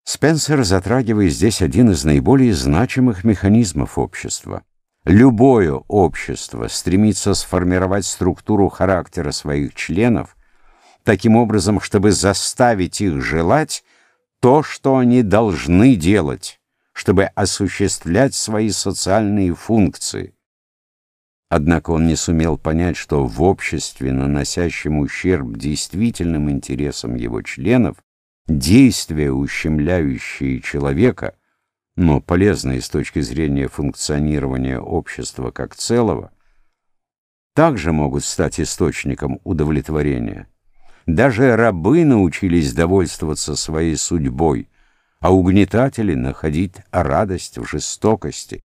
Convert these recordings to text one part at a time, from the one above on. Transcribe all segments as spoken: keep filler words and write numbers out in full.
Спенсер затрагивает здесь один из наиболее значимых механизмов общества. Любое общество стремится сформировать структуру характера своих членов таким образом, чтобы заставить их желать то, что они должны делать, чтобы осуществлять свои социальные функции. Однако он не сумел понять, что в обществе, наносящем ущерб действительным интересам его членов, действия, ущемляющие человека, но полезные с точки зрения функционирования общества как целого, также могут стать источником удовлетворения. Даже рабы научились довольствоваться своей судьбой, а угнетатели находить радость в жестокости.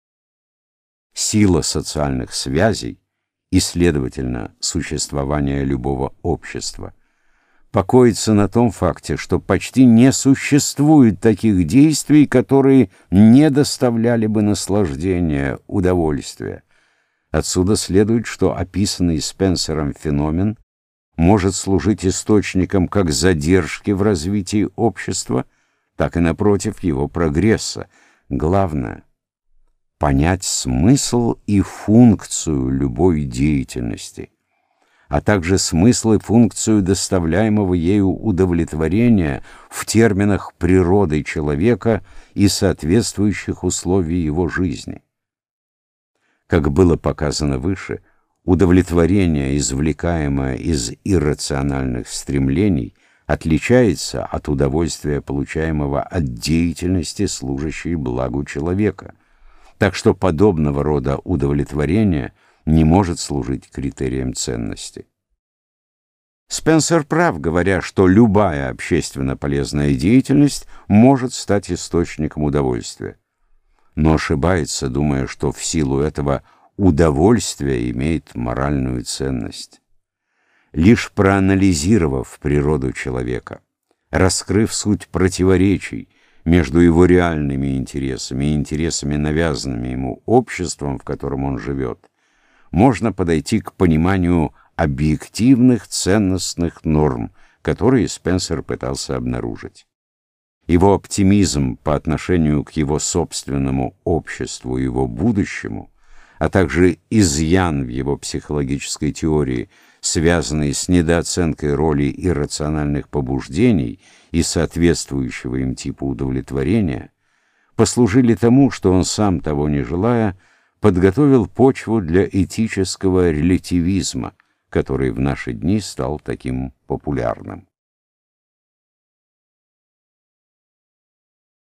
Сила социальных связей и, следовательно, существование любого общества покоится на том факте, что почти не существует таких действий, которые не доставляли бы наслаждения, удовольствия. Отсюда следует, что описанный Спенсером феномен может служить источником как задержки в развитии общества, так и, напротив, его прогресса. Главное — понять смысл и функцию любой деятельности, а также смысл и функцию доставляемого ею удовлетворения в терминах природы человека и соответствующих условий его жизни. Как было показано выше, удовлетворение, извлекаемое из иррациональных стремлений, отличается от удовольствия, получаемого от деятельности, служащей благу человека. Так что подобного рода удовлетворение не может служить критерием ценности. Спенсер прав, говоря, что любая общественно полезная деятельность может стать источником удовольствия, но ошибается, думая, что в силу этого удовольствие имеет моральную ценность. Лишь проанализировав природу человека, раскрыв суть противоречий между его реальными интересами и интересами, навязанными ему обществом, в котором он живет, можно подойти к пониманию объективных ценностных норм, которые Спенсер пытался обнаружить. Его оптимизм по отношению к его собственному обществу и его будущему, а также изъян в его психологической теории, связанный с недооценкой роли иррациональных побуждений и соответствующего им типа удовлетворения, послужили тому, что он сам, того не желая, подготовил почву для этического релятивизма, который в наши дни стал таким популярным.